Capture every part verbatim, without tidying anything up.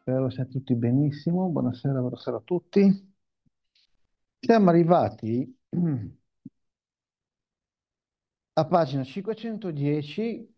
Spero siate tutti benissimo. Buonasera, buonasera a tutti. Siamo arrivati a pagina cinquecentodieci,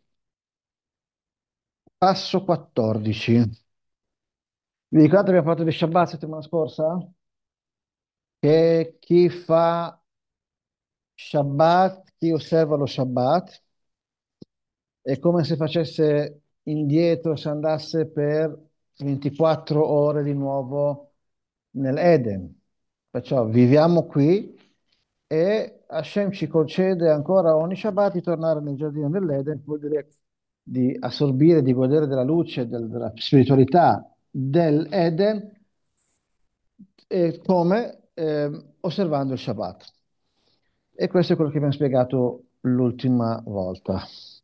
passo quattordici. Vi ricordate che abbiamo parlato di Shabbat settimana scorsa? Che chi fa Shabbat, chi osserva lo Shabbat, è come se facesse indietro, se andasse per ventiquattro ore di nuovo nell'Eden. Perciò viviamo qui e Hashem ci concede ancora ogni Shabbat di tornare nel giardino dell'Eden, vuol dire di assorbire, di godere della luce, del- della spiritualità dell'Eden, eh, come ehm, osservando il Shabbat. E questo è quello che abbiamo spiegato l'ultima volta.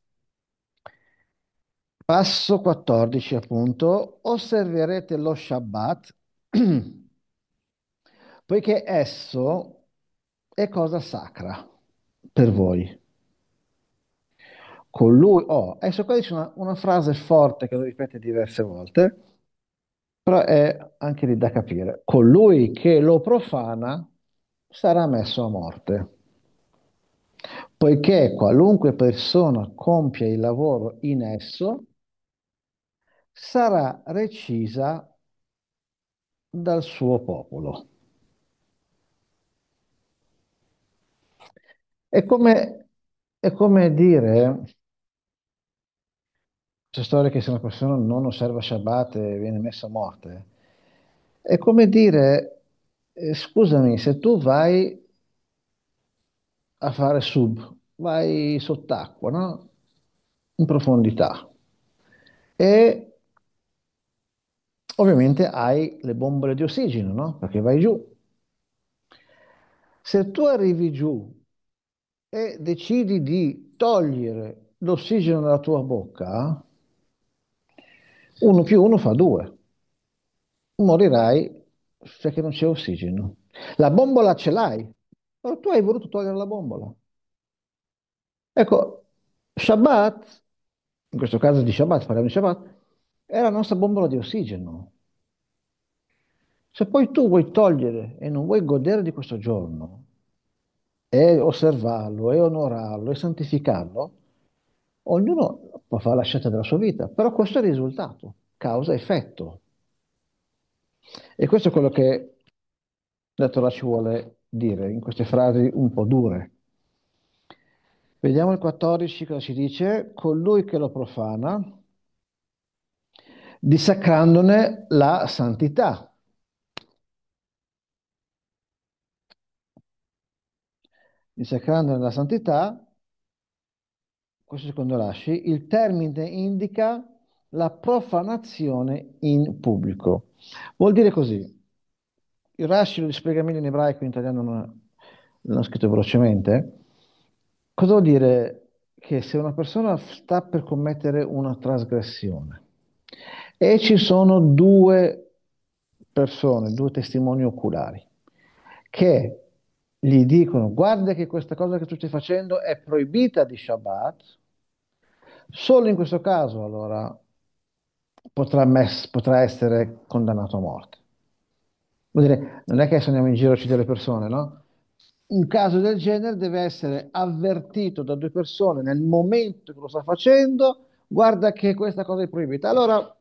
Passo quattordici, appunto, osserverete lo Shabbat, poiché esso è cosa sacra per voi. Colui, oh, adesso qua dice una, una frase forte che lo ripete diverse volte, però è anche lì da capire. Colui che lo profana sarà messo a morte, poiché qualunque persona compia il lavoro in esso sarà recisa dal suo popolo. È come, è come dire, questa storia che se una persona non osserva Shabbat e viene messa a morte, è come dire, eh, scusami, se tu vai a fare sub, vai sott'acqua, no? In profondità e ovviamente hai le bombole di ossigeno, no? Perché vai giù. Se tu arrivi giù e decidi di togliere l'ossigeno dalla tua bocca, uno più uno fa due. Morirai perché non c'è ossigeno. La bombola ce l'hai, però tu hai voluto togliere la bombola. Ecco, Shabbat, in questo caso di Shabbat, parliamo di Shabbat, è la nostra bombola di ossigeno. Se poi tu vuoi togliere e non vuoi godere di questo giorno, e osservarlo, e onorarlo, e santificarlo, ognuno può fare la scelta della sua vita, però questo è il risultato, causa-effetto. E questo è quello che la Torah ci vuole dire in queste frasi un po' dure. Vediamo il quattordici cosa ci dice. Colui che lo profana, dissacrandone la santità. Dissacrandone la santità, questo secondo Rashi, il termine indica la profanazione in pubblico. Vuol dire così. Il Rashi lo spiega meglio in ebraico, in italiano non l'ho scritto velocemente. Cosa vuol dire? Che se una persona sta per commettere una trasgressione e ci sono due persone, due testimoni oculari, che gli dicono guarda che questa cosa che tu stai facendo è proibita di Shabbat, solo in questo caso allora potrà, mess- potrà essere condannato a morte. Vuol dire, non è che se andiamo in giro a uccidere le persone, no? Un caso del genere deve essere avvertito da due persone nel momento che lo sta facendo, guarda che questa cosa è proibita. Allora,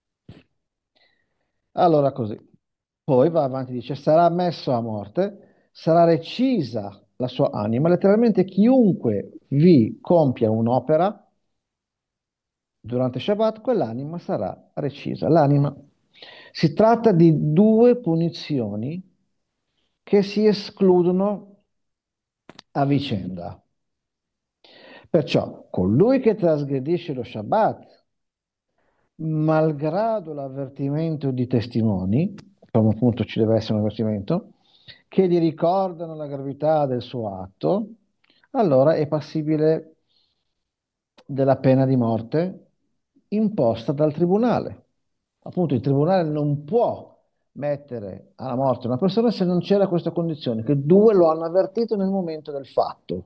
allora così. Poi va avanti, dice, sarà messo a morte, sarà recisa la sua anima. Letteralmente chiunque vi compia un'opera durante Shabbat, quell'anima sarà recisa. L'anima. Si tratta di due punizioni che si escludono a vicenda. Perciò colui che trasgredisce lo Shabbat, malgrado l'avvertimento di testimoni, come appunto ci deve essere un avvertimento, che gli ricordano la gravità del suo atto, allora è passibile della pena di morte imposta dal tribunale. Appunto, il tribunale non può mettere alla morte una persona se non c'era questa condizione, che due lo hanno avvertito nel momento del fatto.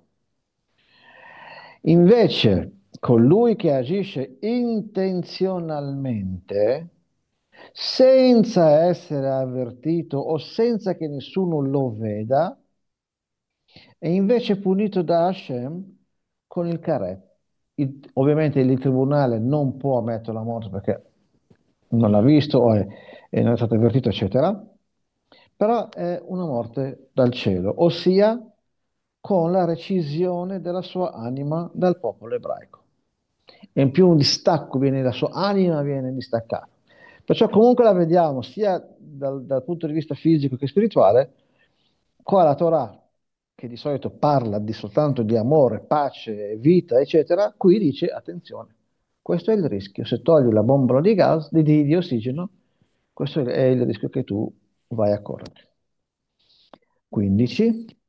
Invece, colui che agisce intenzionalmente, senza essere avvertito o senza che nessuno lo veda, è invece punito da Hashem con il caret. Il- ovviamente il tribunale non può mettere la morte perché non l'ha visto o è, e non è stato avvertito, eccetera, però è una morte dal cielo, ossia con la recisione della sua anima dal popolo ebraico. E in più un distacco viene, la sua anima viene distaccata. Perciò comunque la vediamo sia dal, dal punto di vista fisico che spirituale, qua la Torah, che di solito parla di soltanto di amore, pace, vita, eccetera, qui dice attenzione, questo è il rischio. Se togli la bombola di gas, di, di- di ossigeno, questo è il rischio che tu vai a correre. quindici.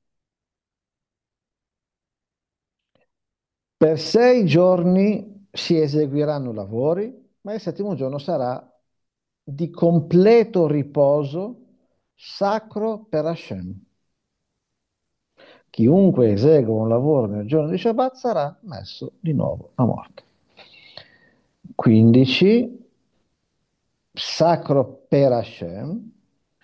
Per sei giorni si eseguiranno lavori, ma il settimo giorno sarà di completo riposo sacro per Hashem. Chiunque esegua un lavoro nel giorno di Shabbat sarà messo di nuovo a morte. quindici. Sacro per Hashem.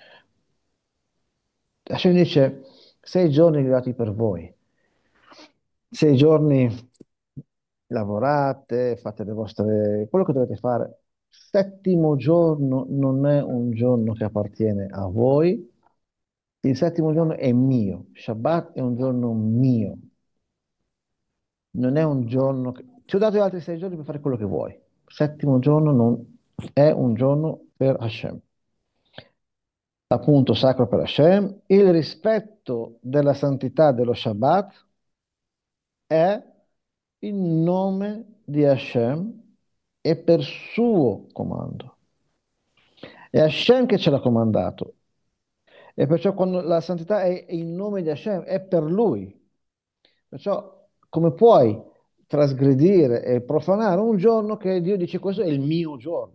Hashem dice, sei giorni liberati per voi. Sei giorni lavorate, fate le vostre, quello che dovete fare. Settimo giorno non è un giorno che appartiene a voi, il settimo giorno è mio. Shabbat è un giorno mio, non è un giorno che... Ti ho dato gli altri sei giorni per fare quello che vuoi. Settimo giorno non è un giorno per Hashem. Appunto sacro per Hashem. Il rispetto della santità dello Shabbat è in nome di Hashem e per suo comando. È Hashem che ce l'ha comandato. E perciò quando la santità è in nome di Hashem, è per lui. Perciò come puoi trasgredire e profanare un giorno che Dio dice questo è il mio giorno?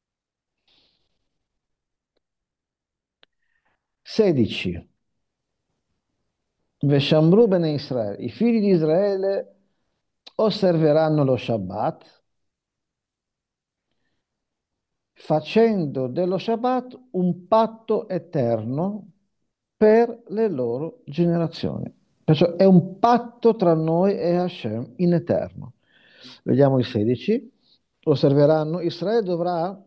sedici. Veshamru bene Israele. I figli di Israele osserveranno lo Shabbat facendo dello Shabbat un patto eterno per le loro generazioni. Perciò è un patto tra noi e Hashem in eterno. Vediamo il sedici. Osserveranno, Israele dovrà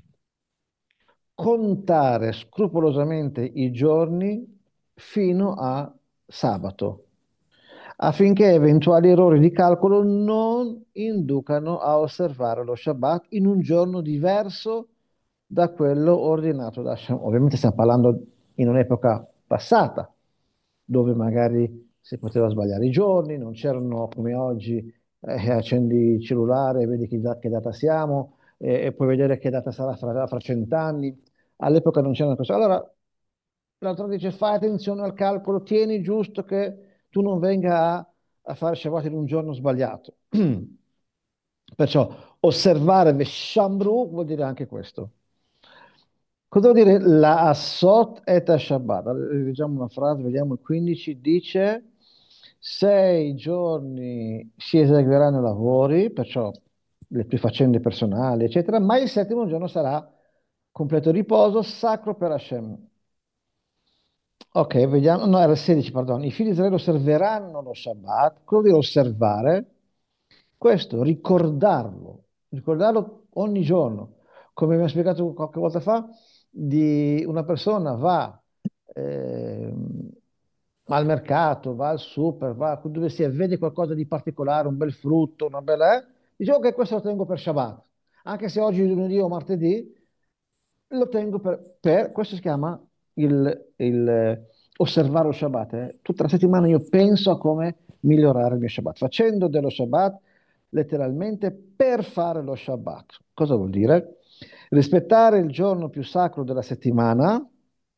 contare scrupolosamente i giorni fino a sabato, affinché eventuali errori di calcolo non inducano a osservare lo Shabbat in un giorno diverso da quello ordinato da Hashem. Ovviamente stiamo parlando in un'epoca passata, dove magari si poteva sbagliare i giorni, non c'erano come oggi, eh, accendi il cellulare e vedi che, da- che data siamo, eh, e puoi vedere che data sarà fra, fra cent'anni. All'epoca non c'erano cose. Allora, l'altro dice, fai attenzione al calcolo, tieni giusto che tu non venga a, a fare Shabbat in un giorno sbagliato. Perciò osservare Veshamru vuol dire anche questo. Cosa vuol dire la Asot et Shabbat? Allora, leggiamo una frase, vediamo il quindici, dice sei giorni si eseguiranno i lavori, perciò le tue faccende personali, eccetera, ma il settimo giorno sarà completo riposo, sacro per Hashem. Ok, vediamo, no, era il sedici, perdono. I figli di Israele osserveranno lo Shabbat. Cosa vuol dire osservare? Questo, ricordarlo, ricordarlo ogni giorno. Come abbiamo spiegato qualche volta fa, di una persona va ehm, al mercato, va al super, va dove sia, vede qualcosa di particolare, un bel frutto, una bella... Eh, dice, ok, questo lo tengo per Shabbat. Anche se oggi è lunedì o martedì, lo tengo per, per- questo si chiama il, il, eh, osservare lo Shabbat. eh. Tutta la settimana io penso a come migliorare il mio Shabbat, facendo dello Shabbat letteralmente per fare lo Shabbat. Cosa vuol dire? Rispettare il giorno più sacro della settimana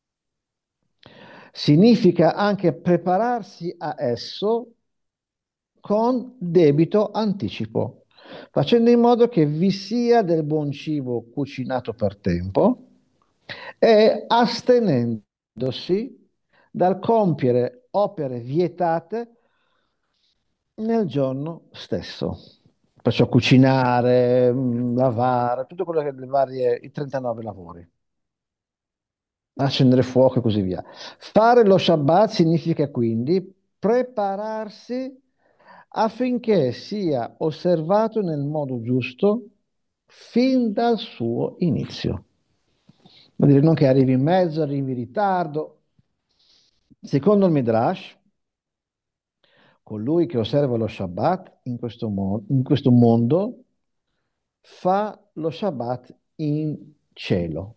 significa anche prepararsi a esso con debito anticipo, facendo in modo che vi sia del buon cibo cucinato per tempo e astenendosi dal compiere opere vietate nel giorno stesso. Perciò cucinare, mm, lavare, tutto quello che le varie, i trentanove lavori, accendere fuoco e così via. Fare lo Shabbat significa quindi prepararsi affinché sia osservato nel modo giusto fin dal suo inizio. Vuol dire non che arrivi in mezzo, arrivi in ritardo. Secondo il Midrash, colui che osserva lo Shabbat in questo, mo- in questo mondo fa lo Shabbat in cielo,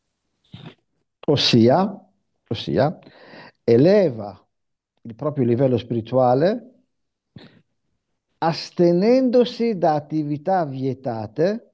ossia, ossia eleva il proprio livello spirituale astenendosi da attività vietate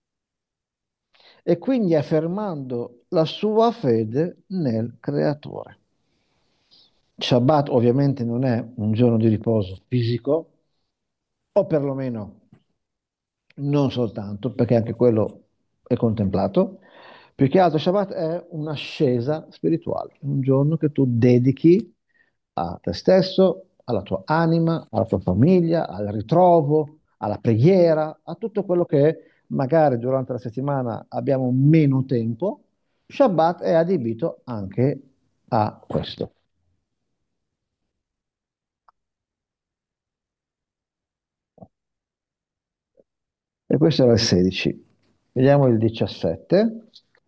e quindi affermando la sua fede nel Creatore. Shabbat ovviamente non è un giorno di riposo fisico, o perlomeno non soltanto, perché anche quello è contemplato. Più che altro Shabbat è un'ascesa spirituale, un giorno che tu dedichi a te stesso, alla tua anima, alla tua famiglia, al ritrovo, alla preghiera, a tutto quello che magari durante la settimana abbiamo meno tempo. Shabbat è adibito anche a questo. E questo era il sedici. Vediamo il diciassette.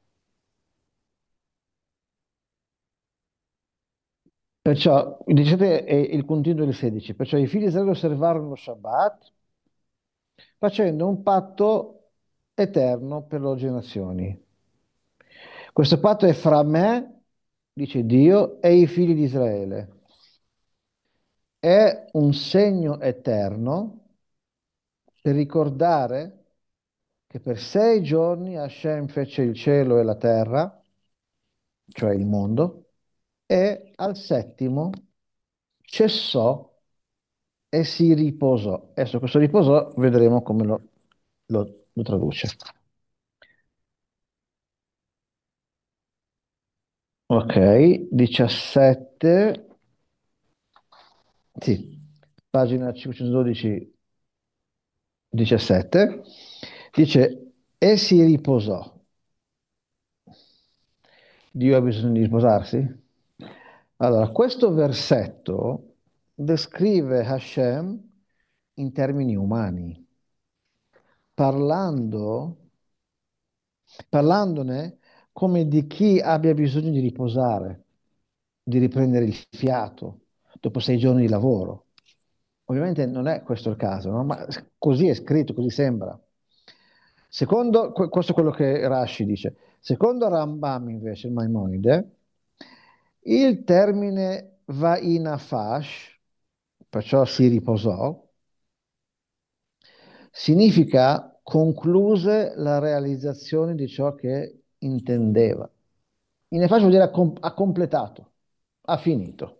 Perciò il diciassette è il continuo del sedici. Perciò i figli di Israele osservarono lo Shabbat facendo un patto eterno per le generazioni. Questo patto è fra me, dice Dio, e i figli di Israele. È un segno eterno per ricordare che per sei giorni Hashem fece il cielo e la terra, cioè il mondo, e al settimo cessò e si riposò. Adesso questo riposò vedremo come lo, lo- lo traduce. Ok, diciassette, sì, pagina cinquecentododici, diciassette, dice, e si riposò. Dio ha bisogno di riposarsi? Allora, questo versetto descrive Hashem in termini umani, parlando, parlandone come di chi abbia bisogno di riposare, di riprendere il fiato dopo sei giorni di lavoro. Ovviamente non è questo il caso, no? Ma così è scritto, così sembra. Secondo, que- questo è quello che Rashi dice. Secondo Rambam, invece, il Maimonide, il termine va in afash, perciò si riposò, significa concluse la realizzazione di ciò che intendeva. In afash vuol dire ha com- ha completato, ha finito.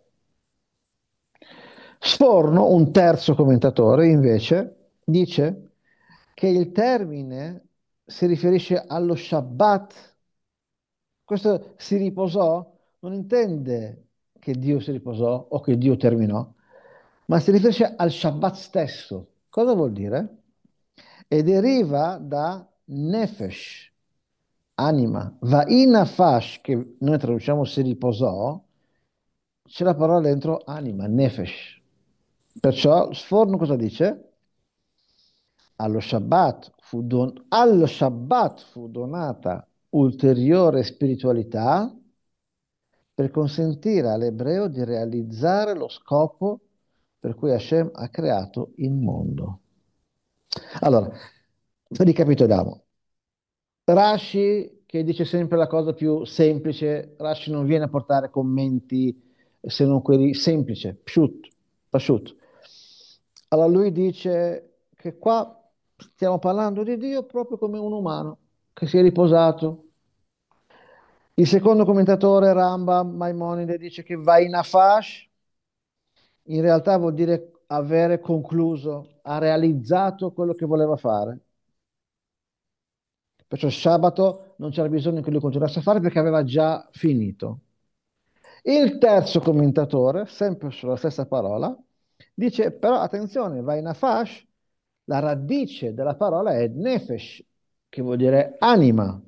Sforno, un terzo commentatore, invece, dice che il termine si riferisce allo Shabbat. Questo si riposò non intende che Dio si riposò o che Dio terminò, ma si riferisce al Shabbat stesso. Cosa vuol dire? E deriva da nefesh, anima. Va in afash, che noi traduciamo si riposò, c'è la parola dentro anima, nefesh. Perciò Sforno cosa dice? Allo Shabbat fu, don- allo Shabbat fu donata ulteriore spiritualità per consentire all'ebreo di realizzare lo scopo per cui Hashem ha creato il mondo. Allora, ricapitoliamo. Rashi, che dice sempre la cosa più semplice, Rashi non viene a portare commenti se non quelli semplici, pshut, pashut. Allora lui dice che qua stiamo parlando di Dio proprio come un umano che si è riposato. Il secondo commentatore, Rambam Maimonide, dice che va in afash, in realtà vuol dire avere concluso, ha realizzato quello che voleva fare. Perciò il sabato non c'era bisogno che lui continuasse a fare perché aveva già finito. Il terzo commentatore, sempre sulla stessa parola, dice però attenzione, va in afash La radice della parola è nefesh, che vuol dire anima.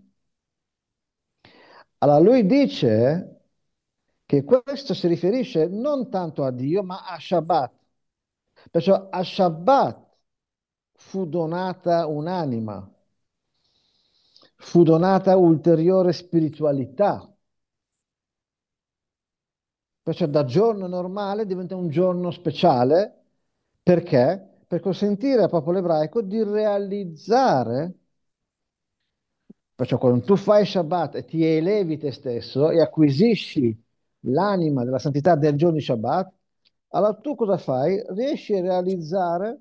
Allora lui dice che questo si riferisce non tanto a Dio, ma a Shabbat. Perciò a Shabbat fu donata un'anima, fu donata ulteriore spiritualità. Perciò da giorno normale diventa un giorno speciale. Perché? Per consentire al popolo ebraico di realizzare, perciò quando tu fai Shabbat e ti elevi te stesso e acquisisci l'anima della santità del giorno di Shabbat, allora tu cosa fai? Riesci a realizzare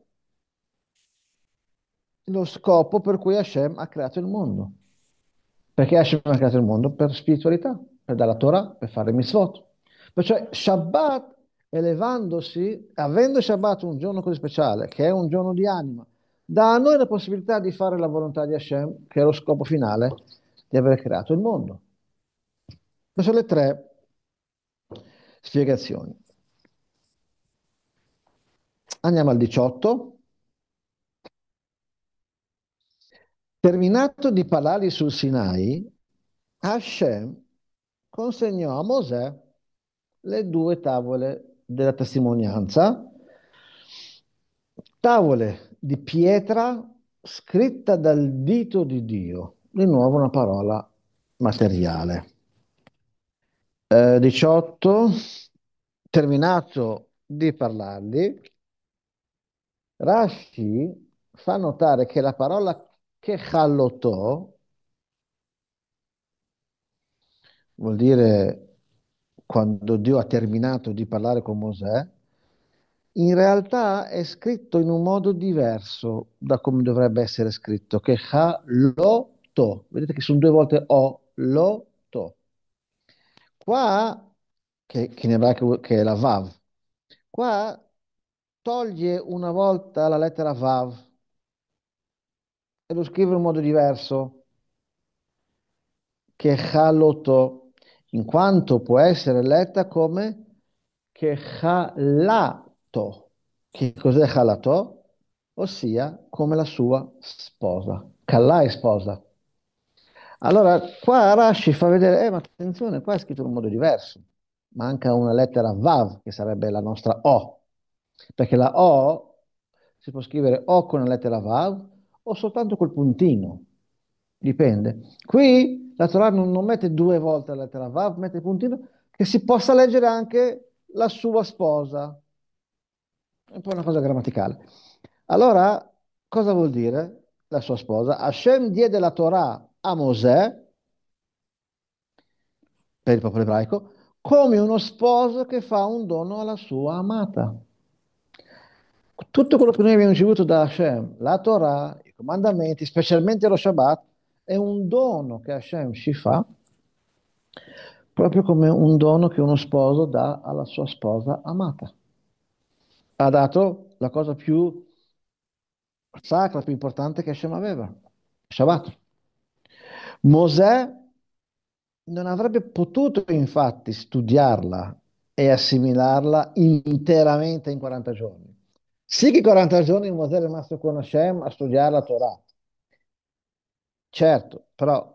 lo scopo per cui Hashem ha creato il mondo. Perché Hashem ha creato il mondo? Per spiritualità, per dare la Torah, per fare mitzvot. Perciò Shabbat, elevandosi, avendo Shabbat un giorno così speciale, che è un giorno di anima, dà a noi la possibilità di fare la volontà di Hashem, che è lo scopo finale di aver creato il mondo. Queste sono le tre spiegazioni. Andiamo al diciotto. Terminato di parlargli sul Sinai, Hashem consegnò a Mosè le due tavole della testimonianza, tavole di pietra scritta dal dito di Dio, di nuovo una parola materiale. Eh, diciotto, terminato di parlargli, Rashi fa notare che la parola kechalotò vuol dire quando Dio ha terminato di parlare con Mosè, in realtà è scritto in un modo diverso da come dovrebbe essere scritto, che ha lo to. Vedete che sono due volte o lo to. Qua, che, che in ebraico che è la vav, qua toglie una volta la lettera vav e lo scrive in un modo diverso, che haloto, in quanto può essere letta come che halato. Che cos'è halato? Ossia come la sua sposa. Kallà è sposa. Allora, qua Rashi fa vedere, eh, ma attenzione, qua è scritto in un modo diverso. Manca una lettera Vav, che sarebbe la nostra O. Perché la O si può scrivere o con la lettera Vav o soltanto col puntino. Dipende. Qui la Torah non, non mette due volte la lettera Vav, mette il puntino, che si possa leggere anche la sua sposa. È un po' una cosa grammaticale. Allora, cosa vuol dire la sua sposa? Hashem diede la Torah a Mosè, per il popolo ebraico, come uno sposo che fa un dono alla sua amata. Tutto quello che noi abbiamo ricevuto da Hashem, la Torah, i comandamenti, specialmente lo Shabbat, è un dono che Hashem ci fa, proprio come un dono che uno sposo dà alla sua sposa amata. Ha dato la cosa più sacra, più importante che Hashem aveva, Shabbat. Mosè non avrebbe potuto infatti studiarla e assimilarla interamente in quaranta giorni. Sì che quaranta giorni Mosè è rimasto con Hashem a studiare la Torah, certo, però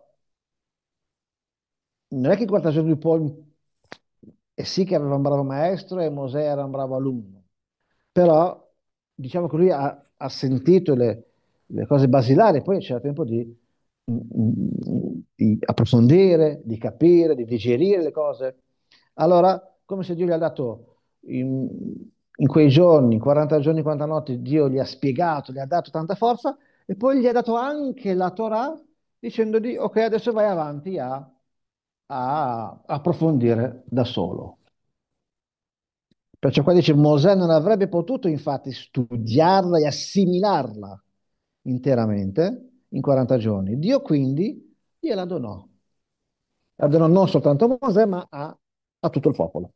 non è che in quaranta giorni poi, e sì che aveva un bravo maestro e Mosè era un bravo alunno, però diciamo che lui ha, ha sentito le, le cose basilari, poi c'era tempo di, di approfondire, di capire, di digerire le cose. Allora, come se Dio gli ha dato in, in quei giorni, quaranta giorni, quaranta notti, Dio gli ha spiegato, gli ha dato tanta forza e poi gli ha dato anche la Torah dicendogli, ok, adesso vai avanti a, a approfondire da solo. Perciò qua dice Mosè non avrebbe potuto infatti studiarla e assimilarla interamente in quaranta giorni. Dio quindi gliela donò. La donò non soltanto a Mosè, ma a, a tutto il popolo.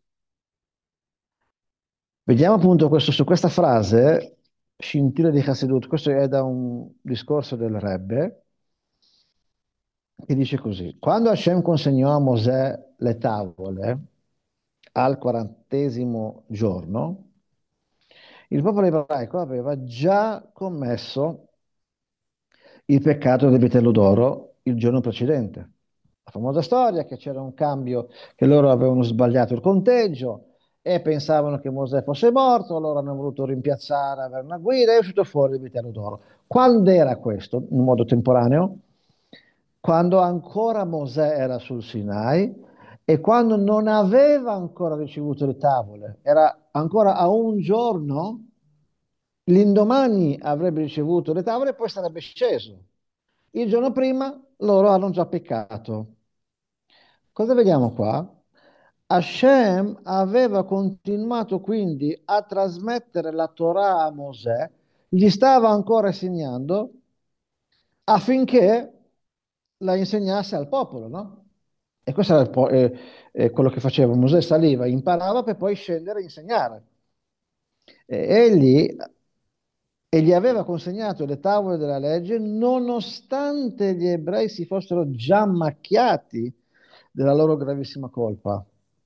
Vediamo appunto questo, su questa frase, scintille di Chassidut, questo è da un discorso del Rebbe, che dice così: quando Hashem consegnò a Mosè le tavole al quarantesimo giorno, Il popolo ebraico aveva già commesso il peccato del vitello d'oro il giorno precedente. La famosa storia che c'era un cambio, che loro avevano sbagliato il conteggio e pensavano che Mosè fosse morto, allora hanno voluto rimpiazzare, avere una guida e è uscito fuori il vitello d'oro. Quando era questo, in modo temporaneo? Quando ancora Mosè era sul Sinai e quando non aveva ancora ricevuto le tavole, era ancora a un giorno, l'indomani avrebbe ricevuto le tavole e poi sarebbe sceso. Il giorno prima loro hanno già peccato. Cosa vediamo qua? Hashem aveva continuato quindi a trasmettere la Torah a Mosè, gli stava ancora insegnando affinché la insegnasse al popolo, no? E questo era il po- eh, eh, quello che faceva Mosè, saliva, imparava per poi scendere e insegnare. E egli, e gli aveva consegnato le tavole della legge nonostante gli ebrei si fossero già macchiati della loro gravissima colpa.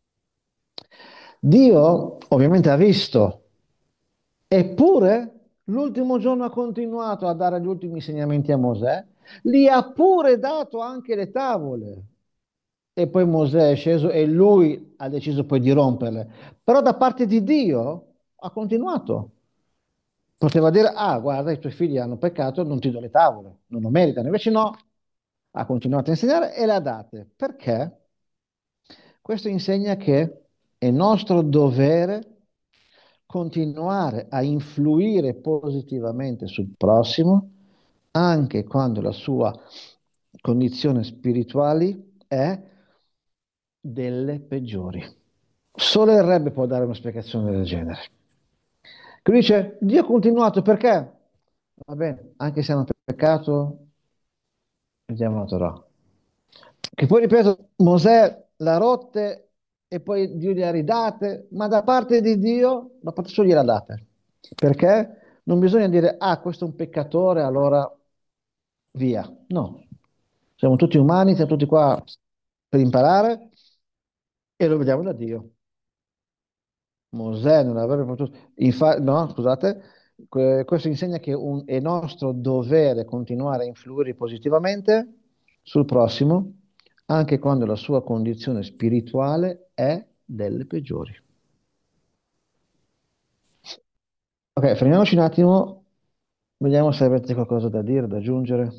Dio ovviamente ha visto, eppure l'ultimo giorno ha continuato a dare gli ultimi insegnamenti a Mosè, gli ha pure dato anche le tavole. E poi Mosè è sceso e lui ha deciso poi di romperle. Però da parte di Dio ha continuato. Poteva dire, ah, guarda, i tuoi figli hanno peccato, non ti do le tavole, non lo meritano. Invece no, ha continuato a insegnare e le ha date. Perché? Questo insegna che è nostro dovere continuare a influire positivamente sul prossimo, anche quando la sua condizione spirituale è delle peggiori. Solo il Rebbe può dare una spiegazione del genere. Che dice, Dio ha continuato perché? Va bene, anche se hanno peccato, vediamo la Torah. Che poi, ripeto, Mosè l'ha rotte e poi Dio le ha ridate, ma da parte di Dio, da parte sua gliela date. Perché? Non bisogna dire, ah, questo è un peccatore, allora via. No, siamo tutti umani, siamo tutti qua per imparare e lo vediamo da Dio. Mosè non avrebbe potuto, infa- no, scusate, que- questo insegna che un- è nostro dovere continuare a influire positivamente sul prossimo, anche quando la sua condizione spirituale è delle peggiori. Ok, fermiamoci un attimo, vediamo se avete qualcosa da dire, da aggiungere.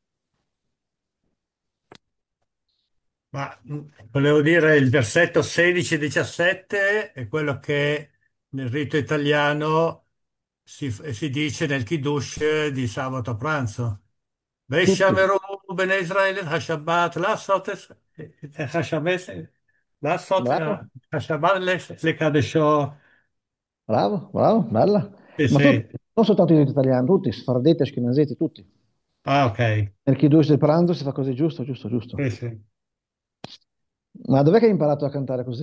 Ma mh, volevo dire, il versetto sedici e diciassette è quello che nel rito italiano si, si dice nel Kiddush di sabato a pranzo. Tutti, Veshameru bene Israele Hashabbat lasot es- eh, Hashabes lasot bravo, eh, Hashabbat le le Kadesho. bravo, bravo, bella. Sì, Ma tutti, sì. non soltanto gli italiani, tutti, sfardeti, ashkenaziti, tutti. Ah, ok. Nel Kiddush del pranzo si fa così, giusto, giusto, giusto. Sì, sì. Ma dov'è che hai imparato a cantare così?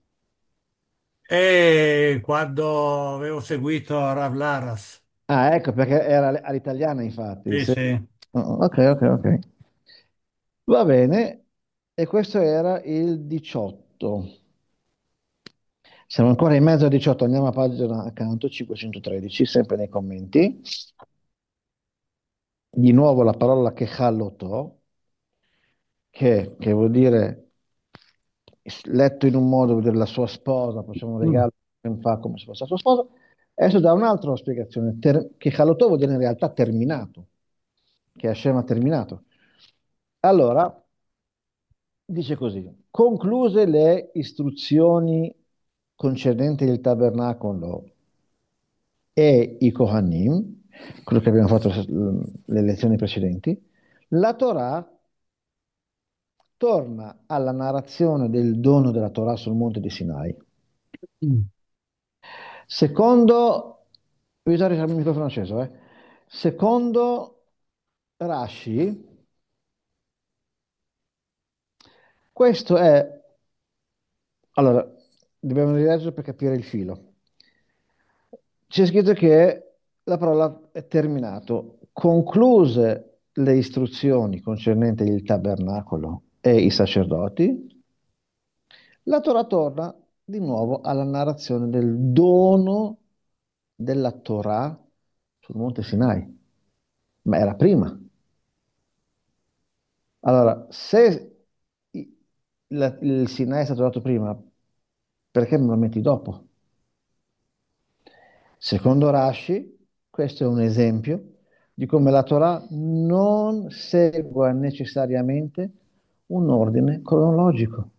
E quando avevo seguito Rav Laras, Ah, ecco, perché era all'italiana, infatti. sì, Sì. sì. Oh, ok, ok, ok. Va bene, e questo era il diciotto. Siamo ancora in mezzo al diciotto, andiamo a pagina accanto, cinquecentotredici, sempre nei commenti. Di nuovo la parola che che, che vuol dire letto in un modo, vuol dire la sua sposa, facciamo un Mm. regalo, che fa come se fosse la sua sposa. Adesso dà un'altra spiegazione, ter- che halotò vuol dire in realtà terminato, che Hashem ha terminato. Allora, dice così, concluse le istruzioni concernenti il tabernacolo e i Kohanim, quello che abbiamo fatto mm, le lezioni precedenti, la Torah torna alla narrazione del dono della Torah sul monte di Sinai. Mm. Secondo, bisogna il microfono acceso, eh. Secondo Rashi, questo è, allora, dobbiamo rileggere per capire il filo. C'è scritto che la parola è terminato, concluse le istruzioni concernenti il tabernacolo e i sacerdoti, la Torah torna di nuovo alla narrazione del dono della Torah sul Monte Sinai, ma era prima. Allora, se i- la- il Sinai è stato dato prima, perché non lo metti dopo? Secondo Rashi, questo è un esempio di come la Torah non segua necessariamente un ordine cronologico.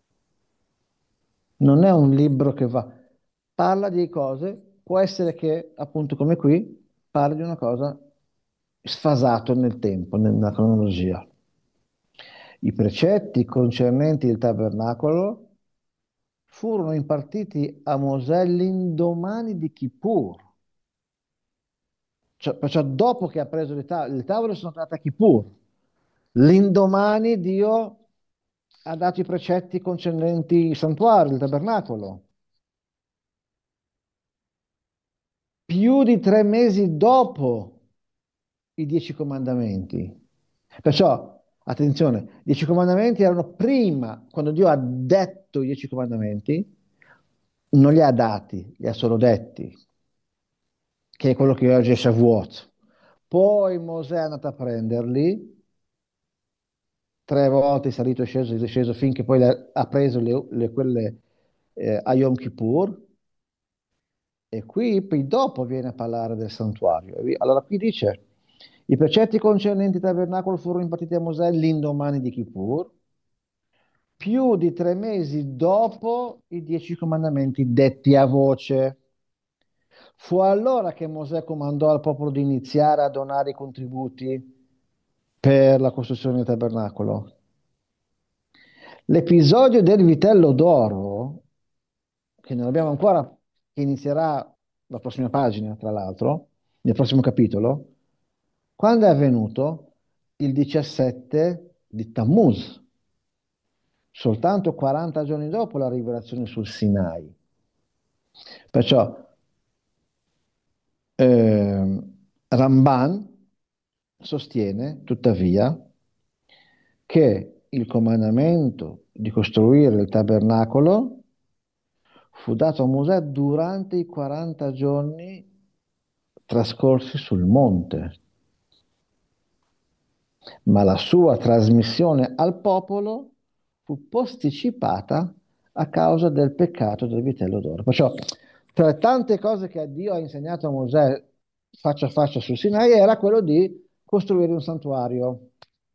Non è un libro che va, parla di cose, può essere che, appunto come qui, parli di una cosa sfasato nel tempo, nella cronologia. I precetti concernenti il tabernacolo furono impartiti a Mosè l'indomani di Kippur. Cioè, perciò dopo che ha preso le, ta- le tavole sono andate a Kippur. L'indomani Dio ha dato i precetti concernenti il santuario, il tabernacolo. Più di tre mesi dopo i dieci comandamenti. Perciò, attenzione, i dieci comandamenti erano prima, quando Dio ha detto i dieci comandamenti, non li ha dati, li ha solo detti, che è quello che oggi è Shavuot. Poi Mosè è andato a prenderli, tre volte è salito e sceso, è sceso finché poi le- ha preso le- le- quelle eh, a Yom Kippur, e qui poi dopo viene a parlare del santuario. E vi- Allora qui dice, i precetti concernenti il tabernacolo furono impartiti a Mosè l'indomani di Kippur, più di tre mesi dopo i dieci comandamenti detti a voce. Fu allora che Mosè comandò al popolo di iniziare a donare i contributi per la costruzione del tabernacolo. L'episodio del vitello d'oro, che non abbiamo ancora, che inizierà la prossima pagina, tra l'altro, nel prossimo capitolo, quando è avvenuto? Il diciassette di Tammuz, soltanto quaranta giorni dopo la rivelazione sul Sinai. Perciò ehm, Ramban sostiene, tuttavia, che il comandamento di costruire il tabernacolo fu dato a Mosè durante i quaranta giorni trascorsi sul monte, ma la sua trasmissione al popolo fu posticipata a causa del peccato del vitello d'oro. Perciò, tra le tante cose che Dio ha insegnato a Mosè faccia a faccia sul Sinai, era quello di costruire un santuario.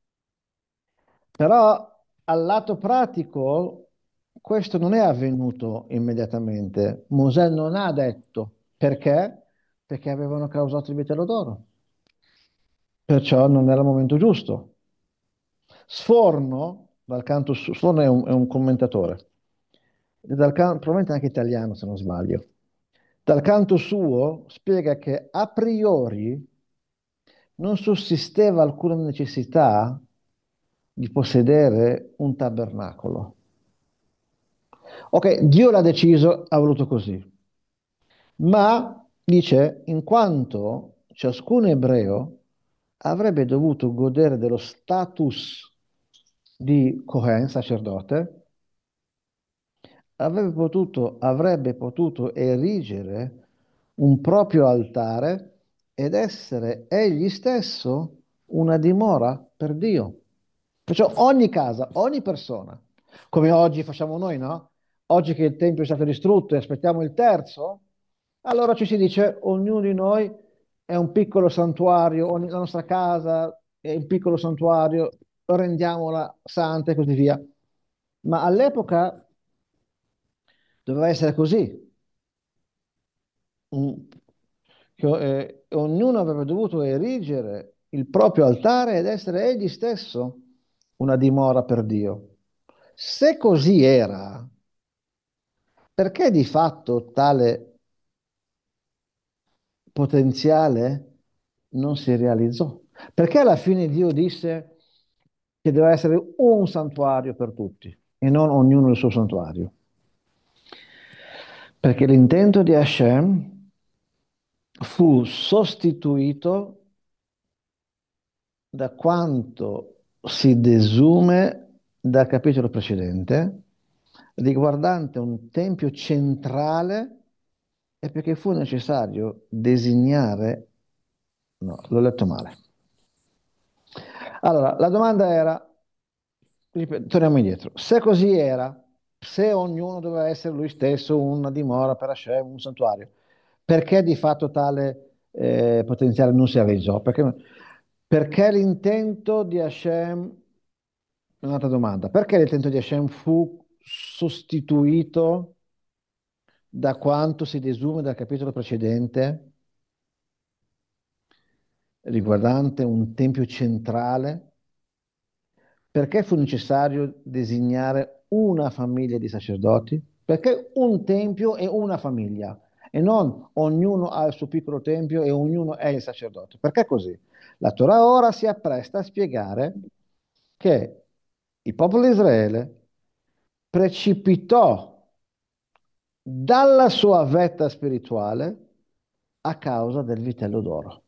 Però al lato pratico questo non è avvenuto immediatamente. Mosè non ha detto perché? Perché avevano causato il vitello d'oro. Perciò non era il momento giusto. Sforno, dal canto su, Sforno è un, è un commentatore, dal can- probabilmente anche italiano se non sbaglio. Dal canto suo spiega che a priori non sussisteva alcuna necessità di possedere un tabernacolo. Ok, Dio l'ha deciso, ha voluto così, ma dice, in quanto ciascun ebreo avrebbe dovuto godere dello status di Cohen, sacerdote, avrebbe potuto, avrebbe potuto erigere un proprio altare ed essere egli stesso una dimora per Dio. Perciò ogni casa, ogni persona, come oggi facciamo noi, no? Oggi che il Tempio è stato distrutto e aspettiamo il terzo, allora ci si dice ognuno di noi è un piccolo santuario, ogni- la nostra casa è un piccolo santuario, rendiamola santa e così via. Ma all'epoca doveva essere così. Un- che, eh, ognuno avrebbe dovuto erigere il proprio altare ed essere egli stesso una dimora per Dio. Se così era, perché di fatto tale potenziale non si realizzò? Perché alla fine Dio disse che deve essere un santuario per tutti e non ognuno il suo santuario? Perché l'intento di Hashem fu sostituito da quanto si desume dal capitolo precedente, riguardante un tempio centrale è perché fu necessario designare. No, l'ho letto male. Allora, la domanda era, ripet- torniamo indietro, se così era, se ognuno doveva essere lui stesso una dimora per Hashem, un santuario, perché di fatto tale eh, potenziale non si realizzò? Perché, perché l'intento di Hashem, un'altra domanda, perché l'intento di Hashem fu sostituito da quanto si desume dal capitolo precedente riguardante un tempio centrale? Perché fu necessario designare una famiglia di sacerdoti? Perché un tempio e una famiglia e non ognuno ha il suo piccolo tempio e ognuno è il sacerdote. Perché così? La Torah ora si appresta a spiegare che il popolo di Israele precipitò dalla sua vetta spirituale a causa del vitello d'oro.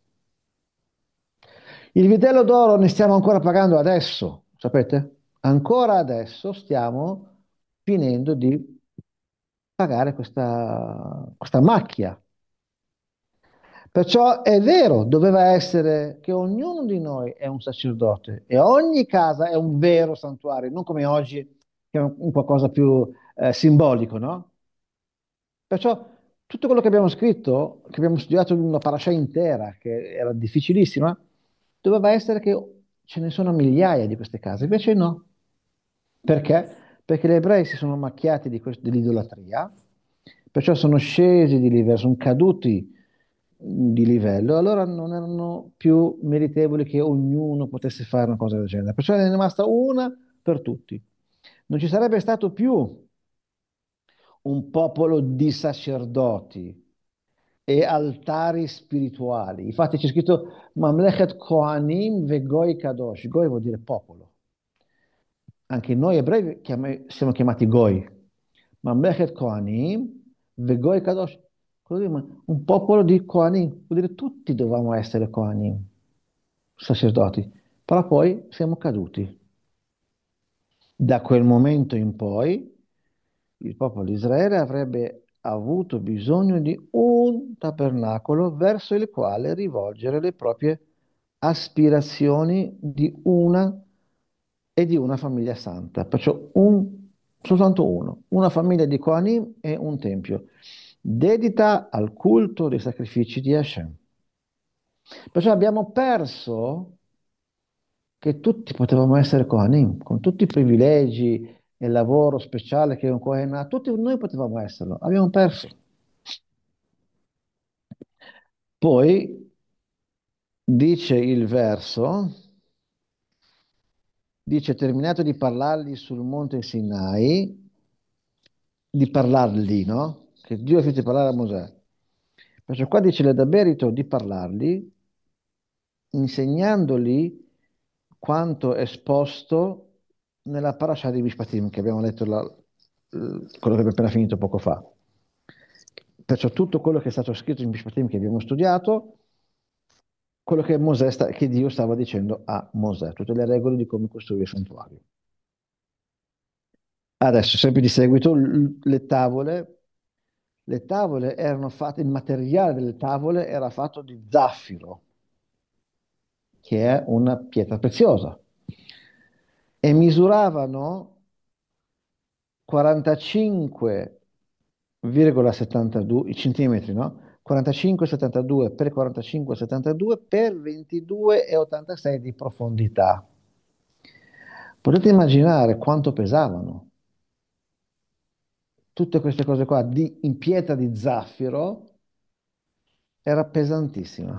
Il vitello d'oro ne stiamo ancora pagando adesso, sapete? Ancora adesso stiamo finendo di pagare questa, questa macchia. Perciò è vero, doveva essere che ognuno di noi è un sacerdote e ogni casa è un vero santuario, non come oggi, che è un, un qualcosa più eh, simbolico, no? Perciò tutto quello che abbiamo scritto, che abbiamo studiato in una parasha intera, che era difficilissima, doveva essere che ce ne sono migliaia di queste case, invece no. Perché? Perché gli ebrei si sono macchiati di quest- dell'idolatria, perciò sono scesi di livello, sono caduti di livello, allora non erano più meritevoli che ognuno potesse fare una cosa del genere. Perciò ne è rimasta una per tutti. Non ci sarebbe stato più un popolo di sacerdoti e altari spirituali. Infatti c'è scritto Mamlechet Kohanim ve Goi Kadosh. Goi vuol dire popolo. Anche noi ebrei chiam- siamo chiamati Goi. Mamlechet Kohanim ve Goi Kadosh. Cosa vuol dire? Un popolo di Kohanim. Vuol dire tutti dovevamo essere Kohanim, sacerdoti. Però poi siamo caduti. Da quel momento in poi il popolo di Israele avrebbe avuto bisogno di un tabernacolo verso il quale rivolgere le proprie aspirazioni di una e di una famiglia santa. Perciò un, soltanto uno, una famiglia di Kohanim e un tempio, dedita al culto dei sacrifici di Hashem. Perciò abbiamo perso che tutti potevamo essere Kohanim, con tutti i privilegi e il lavoro speciale che un Kohen ha, tutti noi potevamo esserlo, abbiamo perso. Poi dice il verso, dice terminato di parlargli sul monte Sinai, di parlargli, no? Che Dio ha fatto parlare a Mosè. Perciò qua dice l'Edaberito di parlargli, insegnandogli quanto esposto nella parasha di Mishpatim, che abbiamo letto la- quello che abbiamo appena finito poco fa. Perciò tutto quello che è stato scritto in Mishpatim che abbiamo studiato, quello che, Mosè sta- che Dio stava dicendo a Mosè, tutte le regole di come costruire il santuario. Adesso, sempre di seguito, l- le tavole, le tavole erano fatte, il materiale delle tavole era fatto di zaffiro, che è una pietra preziosa, e misuravano quarantacinque virgola settantadue centimetri, no? quarantacinque virgola settantadue per quarantacinque virgola settantadue per ventidue virgola ottantasei di profondità. Potete immaginare quanto pesavano tutte queste cose qua di- in pietra di zaffiro, era pesantissima.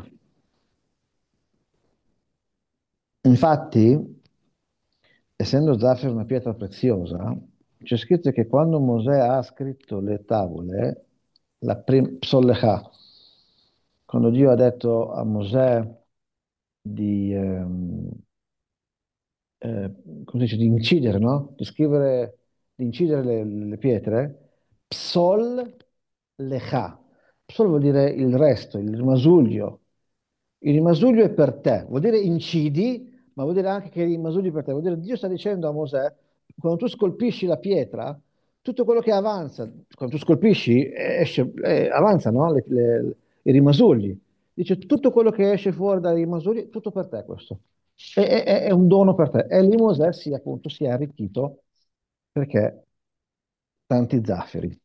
Infatti, essendo zaffiro una pietra preziosa, c'è scritto che quando Mosè ha scritto le tavole, la prim- Psollecha, quando Dio ha detto a Mosè di, ehm, eh, come si dice, di incidere, no? Di scrivere, di incidere le, le pietre, Psol Lecha. Psol vuol dire il resto, il rimasuglio. Il rimasuglio è per te, vuol dire incidi, ma vuol dire anche che il rimasuglio è per te. Vuol dire Dio sta dicendo a Mosè, quando tu scolpisci la pietra, tutto quello che avanza, quando tu scolpisci, eh, esce, eh, avanzano le- le- i rimasugli. Dice tutto quello che esce fuori dai rimasugli, tutto per te questo. È, è- è un dono per te. E lì Mosè si, appunto, si è arricchito perché tanti zafferi.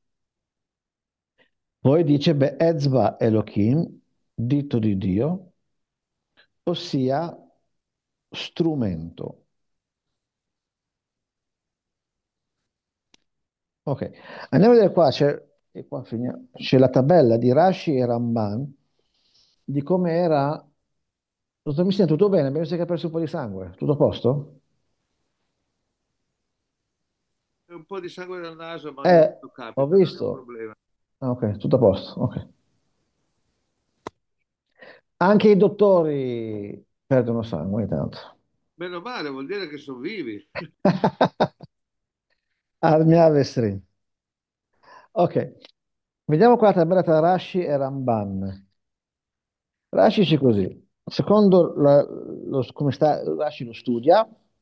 Poi dice, beh, Ezba Elohim, dito di Dio, ossia strumento. Ok, andiamo a vedere qua, c'è e qua finiamo. C'è la tabella di Rashi e Ramban di come era. Dottor Messina, tutto bene? Abbiamo visto che ha perso un po' di sangue. Tutto a posto? Un po' di sangue dal naso, ma ogni Eh, tanto ho capita, non è un visto. problema. Ah, ok, tutto a posto. Ok. Anche i dottori perdono sangue ogni tanto. Meno male, vuol dire che sono vivi. Armia Vestrin. Ok, vediamo qua la tabella tra Rashi e Ramban. Rashi dice così, secondo la- lo, come sta, Rashi lo studia,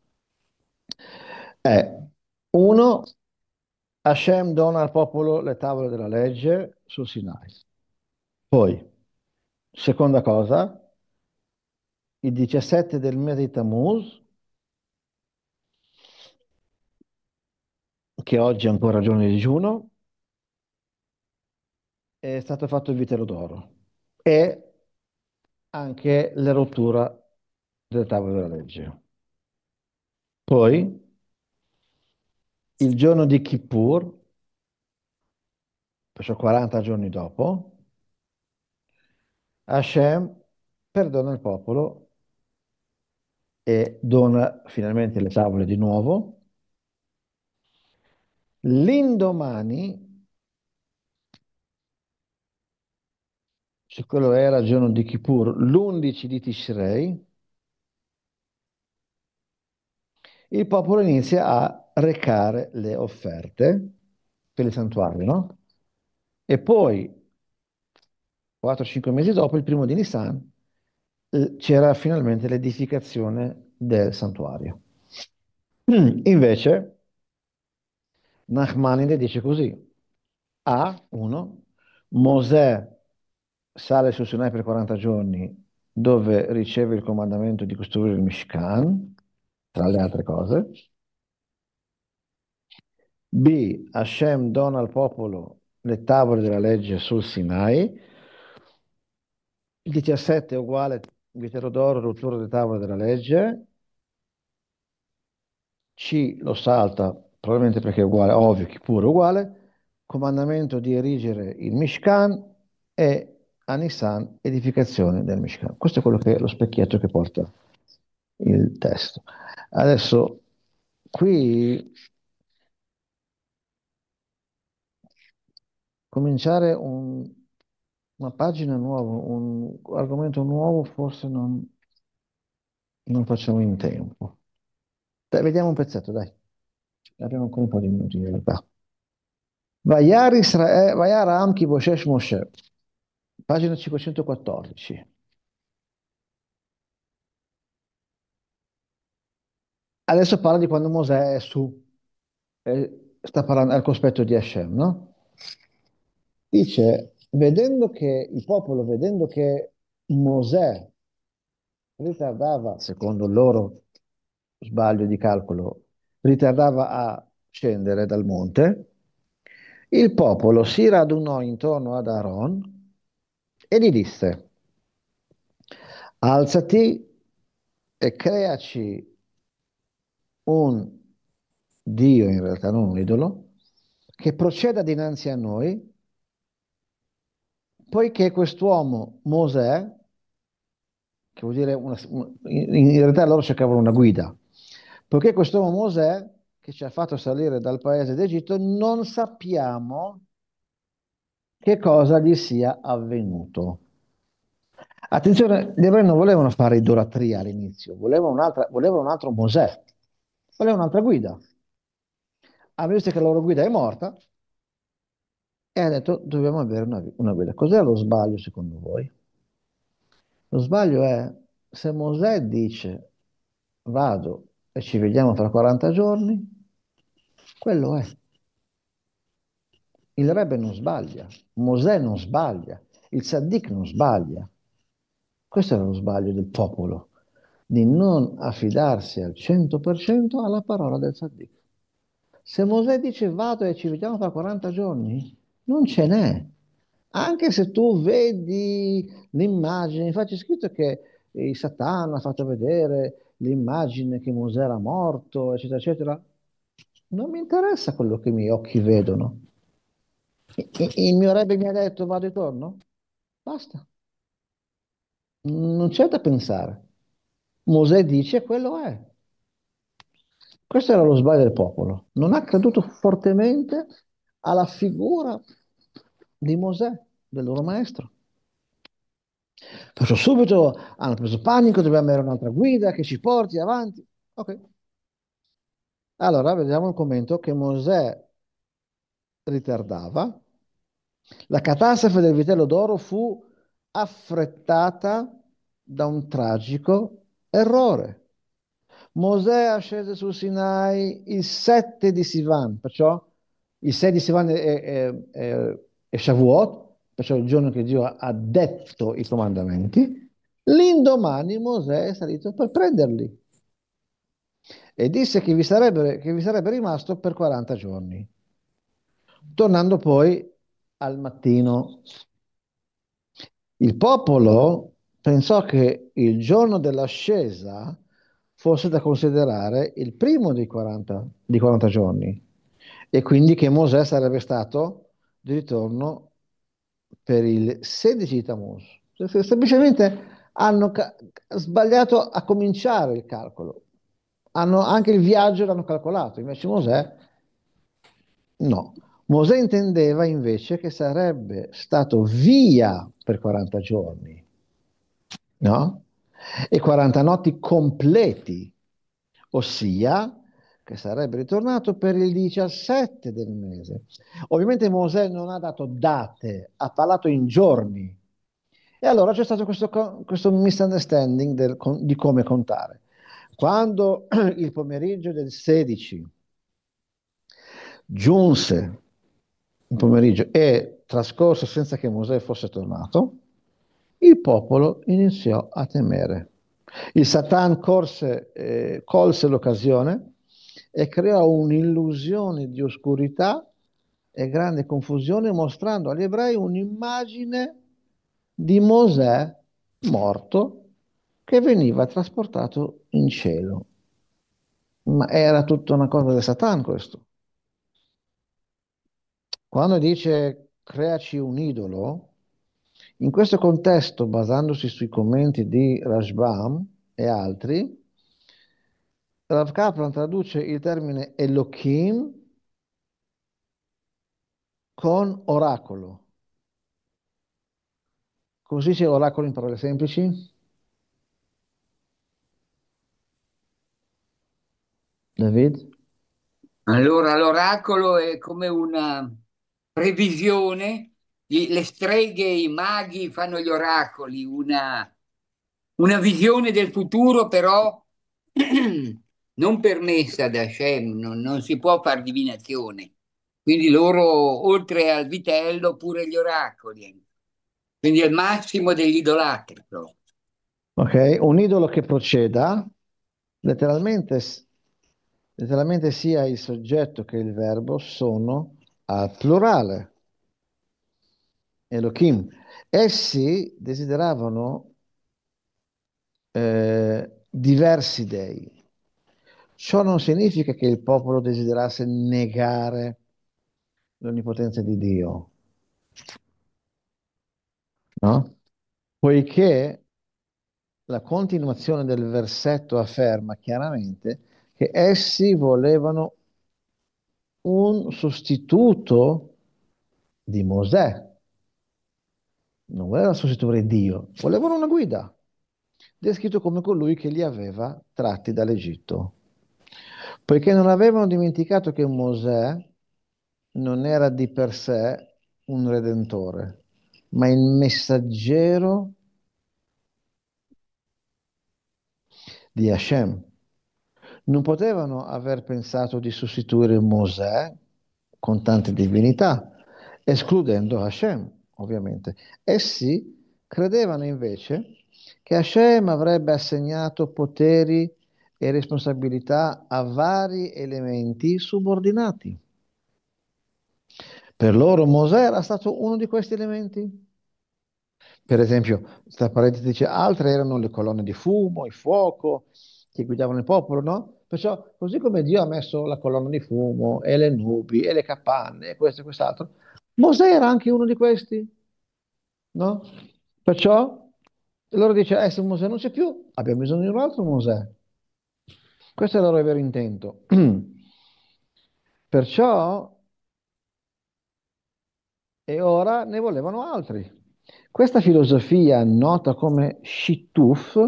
è uno, Hashem dona al popolo le tavole della legge sul Sinai. Poi, seconda cosa, il diciassette del mese di Tammuz, che oggi è ancora giorno di digiuno, è stato fatto il vitello d'oro e anche la rottura delle tavole della legge. Poi, il giorno di Kippur, perciò quaranta giorni dopo, Hashem perdona il popolo e dona finalmente le tavole di nuovo. L'indomani, se quello era il giorno di Kippur, l'undici di Tishrei, il popolo inizia a recare le offerte per il santuario, no? E poi, quattro cinque mesi dopo, il primo di Nisan, eh, c'era finalmente l'edificazione del santuario. Invece, Nachmanide dice così: A, uno, Mosè sale su Sinai per quaranta giorni dove riceve il comandamento di costruire il Mishkan, tra le altre cose. B, Hashem dona al popolo le tavole della legge sul Sinai. Il diciassette è uguale, Vitero d'oro, rottura delle tavole della legge. C lo salta, probabilmente perché è uguale, ovvio che pure è uguale, comandamento di erigere il Mishkan e a Nisan edificazione del Mishkan. Questo è quello che è lo specchietto che porta il testo. Adesso, qui cominciare un- una pagina nuova, un argomento nuovo, forse non, non facciamo in tempo. Dai, vediamo un pezzetto, dai. Abbiamo ancora un po' di minuti in realtà. Vayar Israele, Vayar Am Ki Boshesh Moshe, pagina cinquecentoquattordici. Adesso parla di quando Mosè è su, eh, sta parlando al cospetto di Hashem, no? Dice, vedendo che il popolo, vedendo che Mosè ritardava, secondo il loro sbaglio di calcolo, ritardava a scendere dal monte, il popolo si radunò intorno ad Aaron e gli disse, alzati e creaci un Dio, in realtà non un idolo, che proceda dinanzi a noi, poiché quest'uomo Mosè, che vuol dire una- un- in, in realtà loro cercavano una guida, poiché quest'uomo Mosè, che ci ha fatto salire dal paese d'Egitto, non sappiamo che cosa gli sia avvenuto. Attenzione, gli ebrei non volevano fare idolatria all'inizio, volevano un'altra- volevano un altro Mosè, volevano un'altra guida. Hanno visto che la loro guida è morta e hanno detto dobbiamo avere una, una guida. Cos'è lo sbaglio secondo voi? Lo sbaglio è se Mosè dice vado e ci vediamo fra quaranta giorni, quello è. Il Rebbe non sbaglia, Mosè non sbaglia, il Tzaddik non sbaglia. Questo era lo sbaglio del popolo, di non affidarsi al cento per cento alla parola del Tzaddik. Se Mosè dice vado e ci vediamo fra quaranta giorni, non ce n'è. Anche se tu vedi l'immagine, infatti c'è scritto che il Satana ha fatto vedere l'immagine che Mosè era morto, eccetera, eccetera. Non mi interessa quello che i miei occhi vedono. I- i- Il mio Rebbe mi ha detto vado e torno? Basta, non c'è da pensare. Mosè dice quello è. Questo era lo sbaglio del popolo. Non ha creduto fortemente alla figura di Mosè, del loro maestro. Perciò subito hanno preso panico, dobbiamo avere un'altra guida che ci porti avanti. Ok. Allora vediamo il commento che Mosè ritardava. La catastrofe del vitello d'oro fu affrettata da un tragico errore. Mosè scese sul Sinai il sette di Sivan, perciò il sei di Sivan è, è, è, è Shavuot, perciò il giorno che Dio ha, ha detto i comandamenti. L'indomani Mosè è salito per prenderli e disse che vi sarebbe, che vi sarebbe rimasto per quaranta giorni, tornando poi al mattino. Il popolo pensò che il giorno dell'ascesa fosse da considerare il primo dei quaranta, di quaranta giorni e quindi che Mosè sarebbe stato di ritorno per il sedici di Tammuz. Cioè, semplicemente hanno ca- sbagliato a cominciare il calcolo. Hanno, anche il viaggio l'hanno calcolato, invece Mosè no. Mosè intendeva invece che sarebbe stato via per quaranta giorni, no? E quaranta notti completi, ossia che sarebbe ritornato per il diciassette del mese. Ovviamente Mosè non ha dato date, ha parlato in giorni. E allora c'è stato questo, co- questo misunderstanding del- con- di come contare. Quando il pomeriggio del sedici giunse il pomeriggio e trascorso senza che Mosè fosse tornato, il popolo iniziò a temere. Il Satan corse, eh, colse l'occasione e creò un'illusione di oscurità e grande confusione, mostrando agli ebrei un'immagine di Mosè morto che veniva trasportato in cielo. Ma era tutta una cosa del Satan questo. Quando dice creaci un idolo, in questo contesto, basandosi sui commenti di Rashbam e altri, Rav Kaplan traduce il termine Elohim con oracolo. Così c'è oracolo in parole semplici? David? Allora, l'oracolo è come una previsione, gli- le streghe, i maghi fanno gli oracoli, una, una visione del futuro però non permessa da Hashem, non, non si può fare divinazione. Quindi loro, oltre al vitello, pure gli oracoli. Quindi è il massimo degli idolatri proprio. Ok, un idolo che proceda, letteralmente, letteralmente sia il soggetto che il verbo sono al plurale, Elohim. Essi desideravano eh, diversi dei. Ciò non significa che il popolo desiderasse negare l'onnipotenza di Dio, no? Poiché la continuazione del versetto afferma chiaramente che essi volevano un sostituto di Mosè, non volevano sostituire Dio, volevano una guida, descritto come colui che li aveva tratti dall'Egitto. Poiché non avevano dimenticato che Mosè non era di per sé un redentore, ma il messaggero di Hashem. Non potevano aver pensato di sostituire Mosè con tante divinità escludendo Hashem, ovviamente. Essi credevano invece che Hashem avrebbe assegnato poteri e responsabilità a vari elementi subordinati. Per loro Mosè era stato uno di questi elementi. Per esempio, tra parentesi dice, altre erano le colonne di fumo, il fuoco che guidavano il popolo, no? Perciò, così come Dio ha messo la colonna di fumo e le nubi e le capanne e questo e quest'altro, Mosè era anche uno di questi, no? Perciò, loro dice, eh, se Mosè non c'è più, abbiamo bisogno di un altro Mosè. Questo è il loro vero intento. Perciò, e ora ne volevano altri. Questa filosofia, nota come Shittuf,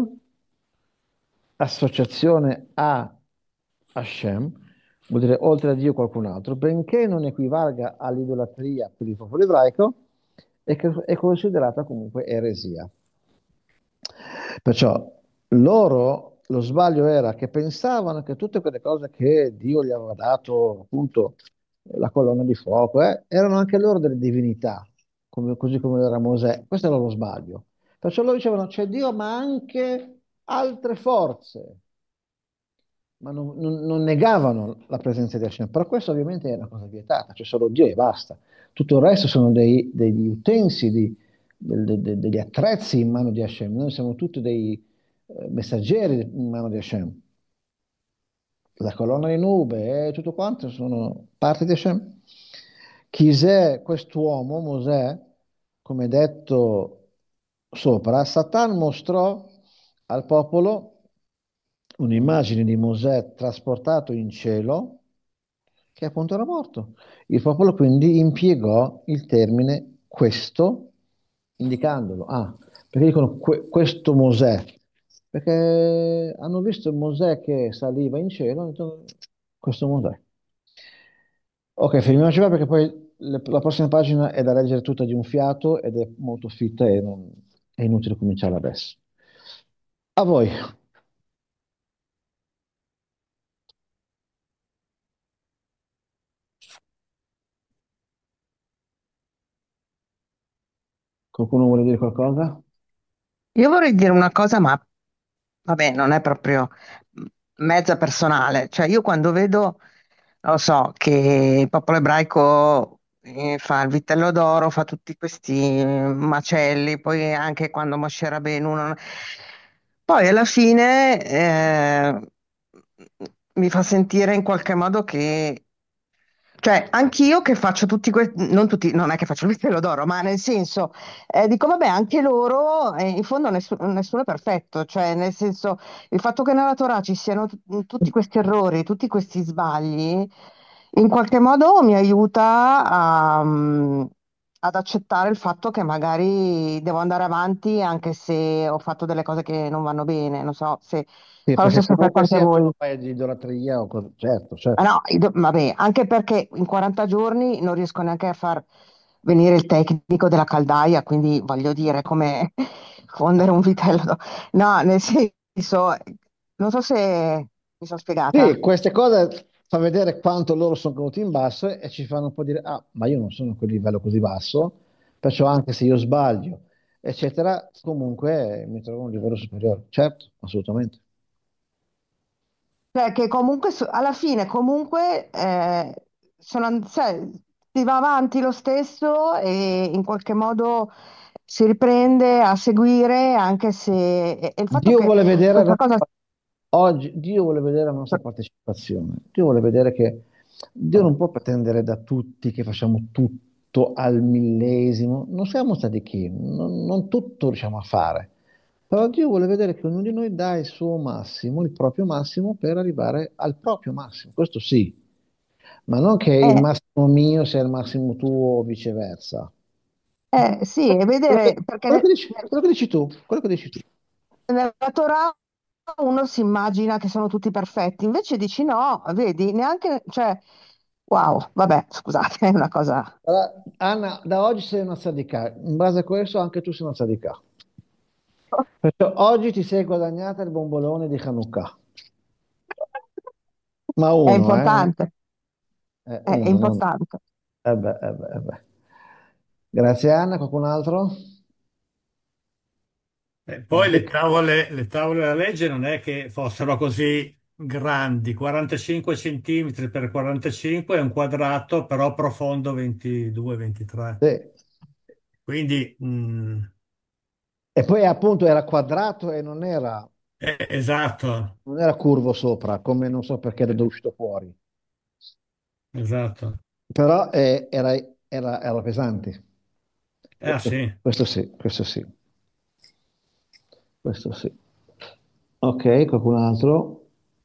associazione a Hashem, vuol dire oltre a Dio qualcun altro, benché non equivalga all'idolatria per il popolo ebraico, è, che- è considerata comunque eresia. Perciò loro, lo sbaglio era che pensavano che tutte quelle cose che Dio gli aveva dato, appunto, la colonna di fuoco, eh, erano anche loro delle divinità, come- così come era Mosè. Questo era lo sbaglio. Perciò loro dicevano c'è Dio, ma anche altre forze, ma non, non- non negavano la presenza di Hashem. Però questo ovviamente è una cosa vietata, c'è solo Dio e basta. Tutto il resto sono dei- degli utensi, di- del- de- de- degli attrezzi in mano di Hashem. Noi siamo tutti dei eh, messaggeri in mano di Hashem. La colonna di nube e tutto quanto sono parte di Hashem. Chisè, quest'uomo, Mosè, come detto sopra, Satan mostrò al popolo un'immagine di Mosè trasportato in cielo, che appunto era morto. Il popolo quindi impiegò il termine questo, indicandolo. Ah, perché dicono que- questo Mosè? Perché hanno visto Mosè che saliva in cielo, hanno detto, questo Mosè. Ok, fermiamoci qua perché poi le- la prossima pagina è da leggere tutta di un fiato ed è molto fitta e non- è inutile cominciare adesso. A voi, qualcuno vuole dire qualcosa? Io vorrei dire una cosa, ma vabbè, non è proprio mezza personale. Cioè, io quando vedo, non lo so, che il popolo ebraico eh, fa il vitello d'oro, fa tutti questi eh, macelli, poi anche quando Moshe Rabbeinu non... Poi alla fine eh, mi fa sentire in qualche modo che cioè, anch'io che faccio tutti questi, non tutti, non è che faccio il vitello d'oro, ma nel senso, eh, dico, vabbè, anche loro, eh, in fondo nessu- nessuno è perfetto, cioè, nel senso, il fatto che nella Torah ci siano t- tutti questi errori, tutti questi sbagli, in qualche modo mi aiuta a, mm, ad accettare il fatto che magari devo andare avanti anche se ho fatto delle cose che non vanno bene, non so se Sì, fa lo perché stesso effetto comunque anche a sia tu voi. non fai di idolatria o cosa... Certo, Ah, certo. no, i do- vabbè, anche perché in quaranta giorni non riesco neanche a far venire il tecnico della caldaia, quindi voglio dire come fondere un vitello. do- No, nel senso, non so se mi sono Sì, spiegata. queste cose fa vedere quanto loro sono caduti in basso e ci fanno un po' dire, ah, ma io non sono a quel livello così basso, perciò anche se io sbaglio, eccetera, comunque mi trovo a un livello superiore. Certo, assolutamente. Cioè che comunque su- alla fine comunque eh, sono and- cioè, si va avanti lo stesso e in qualche modo si riprende a seguire anche se e, e il fatto Dio che vuole vedere la questa cosa oggi, Dio vuole vedere la nostra partecipazione. Dio vuole vedere che Dio non può pretendere da tutti che facciamo tutto al millesimo. Non siamo stati chi, non, non tutto riusciamo a fare. Però Dio vuole vedere che ognuno di noi dà il suo massimo, il proprio massimo per arrivare al proprio massimo. Questo sì, ma non che il è, massimo mio sia il massimo tuo o viceversa. Eh, sì, e Quello vedere, che, perché quello che ne- dici, quello che dici tu, quello che dici tu. nella Torah uno si immagina che sono tutti perfetti, invece dici no, vedi, neanche, cioè, wow, vabbè, scusate, è una cosa... Allora, Anna, da oggi sei una tzadikah. In base a questo anche tu sei una tzadikah. Perciò oggi ti sei guadagnata il bombolone di Hanukkah. Ma È uno, eh? importante, Eh, è, è uno, non... importante. Eh beh, eh beh, eh beh. Grazie Anna, qualcun altro? Eh, poi le Enrico? tavole, le tavole da legge non è che fossero così grandi, quarantacinque centimetri per quarantacinque è un quadrato, però profondo ventidue ventitré. Sì. Quindi, mm, E poi appunto era quadrato e non era, eh, esatto, non era curvo sopra, come non so perché era uscito fuori. esatto. Però eh, era, era, era pesante. Ah Questo, sì. questo sì, questo sì, questo sì. Ok, qualcun altro?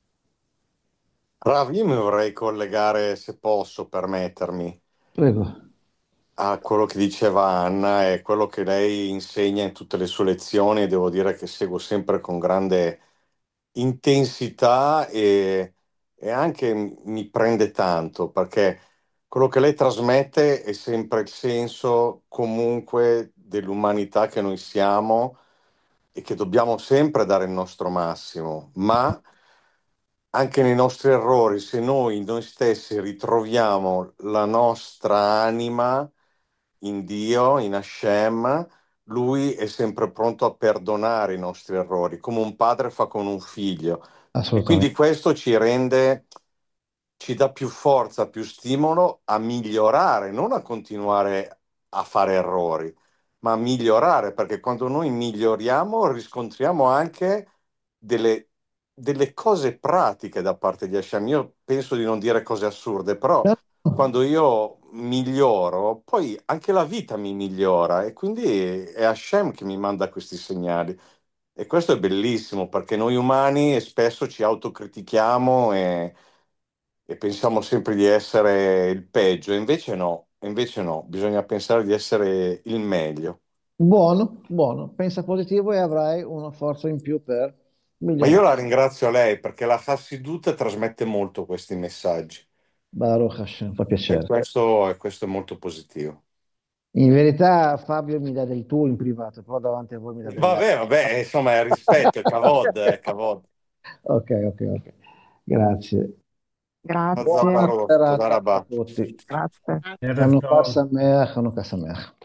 Rav, io mi vorrei collegare, se posso permettermi, Prego. a quello che diceva Anna e quello che lei insegna in tutte le sue lezioni e devo dire che seguo sempre con grande intensità e, e anche mi prende tanto perché quello che lei trasmette è sempre il senso comunque dell'umanità che noi siamo e che dobbiamo sempre dare il nostro massimo, ma anche nei nostri errori, se noi noi stessi ritroviamo la nostra anima in Dio, in Hashem, lui è sempre pronto a perdonare i nostri errori, come un padre fa con un figlio. E quindi Assolutamente. questo ci rende, ci dà più forza, più stimolo a migliorare, non a continuare a fare errori, ma a migliorare, perché quando noi miglioriamo riscontriamo anche delle, delle cose pratiche da parte di Hashem. Io penso di non dire cose assurde, però quando io miglioro, poi anche la vita mi migliora e quindi è Hashem che mi manda questi segnali. E questo è bellissimo perché noi umani spesso ci autocritichiamo e, e pensiamo sempre di essere il peggio, e invece no, e invece no, bisogna pensare di essere il meglio. Buono, buono. Pensa positivo e avrai una forza in più per Ma io migliorare. la ringrazio a lei perché la Hassidut trasmette molto questi messaggi Baruch Hashem, fa e piacere. questo, e questo è molto positivo. In verità Fabio mi dà del tuo in privato, però davanti a voi mi dà del lei. Vabbè, vabbè, insomma, è rispetto, è kavod, è kavod. Ok, ok, ok. Grazie. Buona Grazie, Hazzaparot, serata a Todarabah. tutti. grazie. Era Hanukkah Sameach, Hanukkah Sameach.